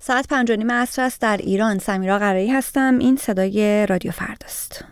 ساعت 5:30 عصر است در ایران. سمیرا قرایی هستم. این صدای رادیو فرداست.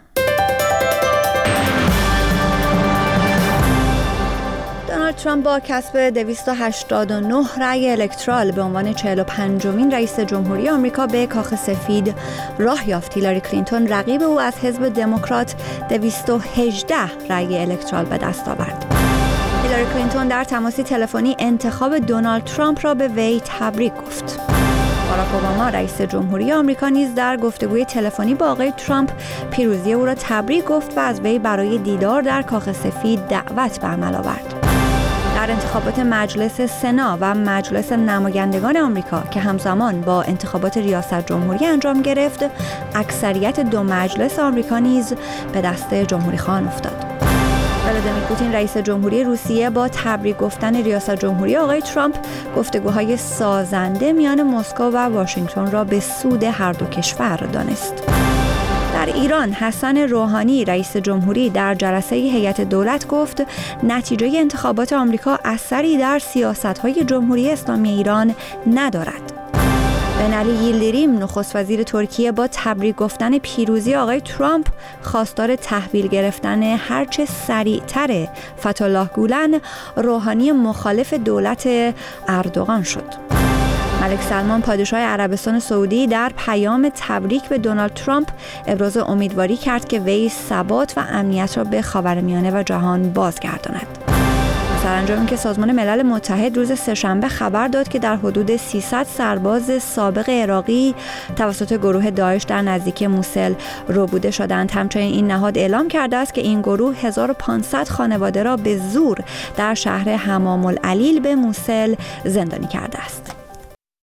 دونالد ترامپ با کسب 289 رأی الکترال به عنوان 45مین رئیس جمهوری آمریکا به کاخ سفید راه یافت. هیلاری کلینتون رقیب او از حزب دموکرات 218 رأی الکترال به دست آورد. هیلاری کلینتون در تماسی تلفنی انتخاب دونالد ترامپ را به وی تبریک گفت. باراک اوباما رئیس جمهوری آمریکا نیز در گفتگوی تلفنی با آقای ترامپ پیروزی او را تبریک گفت و از وی برای دیدار در کاخ سفید دعوت به عمل آورد. در انتخابات مجلس سنا و مجلس نمایندگان آمریکا که همزمان با انتخابات ریاست جمهوری انجام گرفت، اکثریت دو مجلس آمریکا نیز به دست جمهوری خواهان افتاد. ولادیمیر پوتین رئیس جمهوری روسیه با تبریک گفتن ریاست جمهوری آقای ترامپ گفتگوهای سازنده میان مسکو و واشنگتن را به سود هر دو کشور دانست. در ایران حسن روحانی رئیس جمهوری در جلسه هیئت دولت گفت نتیجه انتخابات آمریکا اثری در سیاست‌های جمهوری اسلامی ایران ندارد. بنالی ییلدریم نخست وزیر ترکیه با تبریک گفتن پیروزی آقای ترامپ خواستار تحویل گرفتن هرچه سریعتر فتح‌الله گولن روحانی مخالف دولت اردوغان شد. ملک سلمان پادشاه عربستان سعودی در پیام تبریک به دونالد ترامپ ابراز امیدواری کرد که وی ثبات و امنیت را به خاورمیانه و جهان بازگرداند. سرانجام که سازمان ملل متحد روز سه‌شنبه خبر داد که در حدود 300 سرباز سابق عراقی توسط گروه داعش در نزدیکی موسل ربوده شدند. همچنین این نهاد اعلام کرده است که این گروه 1500 خانواده را به زور در شهر حمام العلیل به موسل زندانی کرده است.